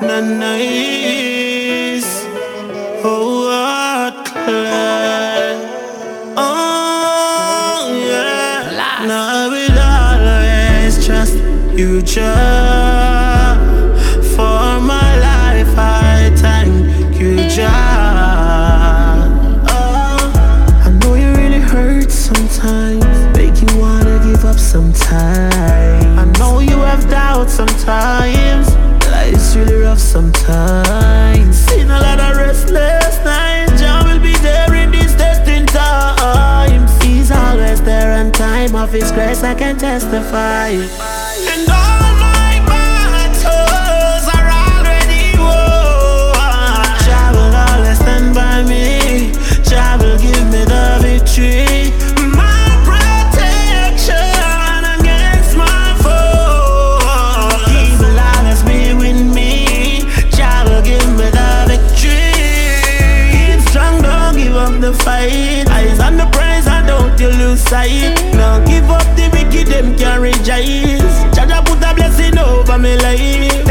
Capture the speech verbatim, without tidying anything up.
not nice. Oh, what clear. Oh, yeah. Now I will always trust you, Jah. For my life, I thank you, Jah. Oh, I know you really hurt sometimes, make you wanna give up sometimes. I know you have doubts sometimes, life's really rough sometimes. Seen a lot of restless nights, Jah will be there in these testing times. He's always there on time, of His grace I can testify. And all my battles are already won. Jah will always stand by me, Jah will give me the victory. My protection against my foe. He will always be with me, Jah will give me the victory. Keep strong, don't give up the fight. Eyes on the prize and don't you lose sight. Now give up the wicked, them can't rejoice. Jah put a blessing over me life.